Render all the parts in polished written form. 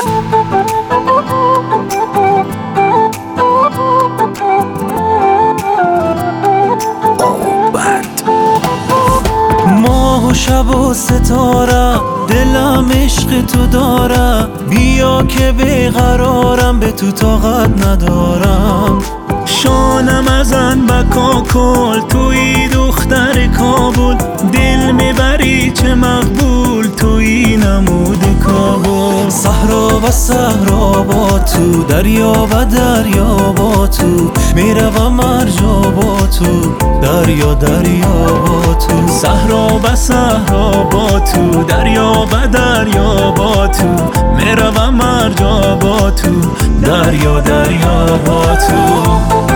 ماه و شب و ستاره دلم عشق تو داره، بیا که بیقرارم به تو طاقت ندارم. شانم ازن بکا کل توی دختر کابل، دل میبری چه مقبول توی نمود کابل. صحرا و صحرا با تو، دریا و دریا با تو، میروم هر جا با تو، دریا دریا با تو. صحرا و صحرا با تو، دریا و دریا با تو، میروم هر جا با تو، دریا دریا با تو.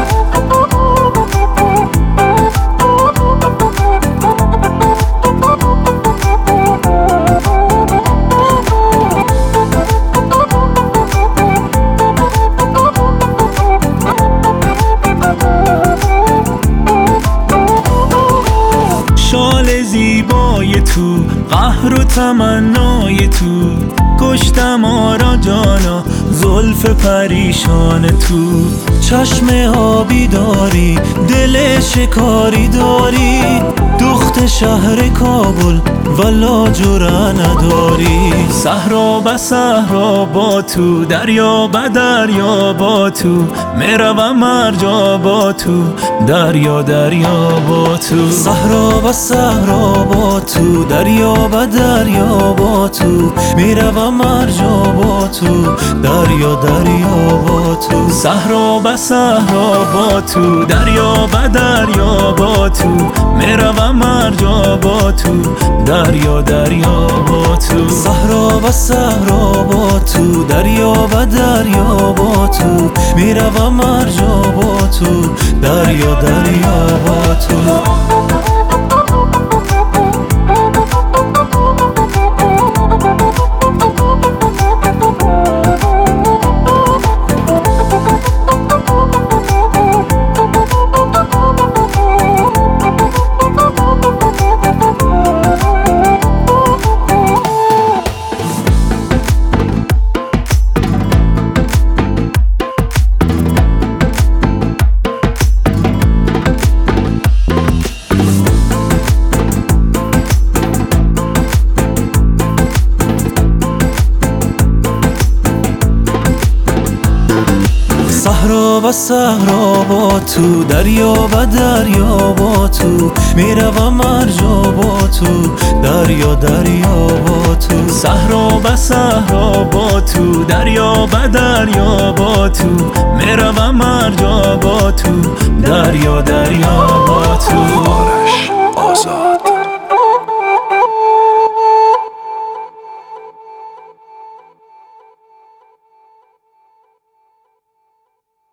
شال زیبای تو، قهر و تمنای تو، کشتم آرا جانا زلف پریشان تو. چشم آبی داری، دل شکاری داری، دخت شهر کابل ولا جوره نداری. صحرا به صحرا با تو، دریا به دریا با تو، میروم هر جا با تو، دریا دریا با تو. صحرا به صحرا با تو، دریا به دریا با تو، میروم هر جا با تو، دریا دریا با تو. صحرا به صحرا با تو، دریا به دریا با تو، میروم هر جا با تو، دریا دریا با تو. صحرا و صحرا با تو، دریا و دریا با تو، میروم هر جا با تو، دریا دریا با تو. صحرا و صحرا با تو، دریا و دریا با تو، میروم هر جا با تو، دریا دریا با تو. صحرا و صحرا با تو، دریا و دریا با تو، میروم هر جا با تو، دریا دریا با تو.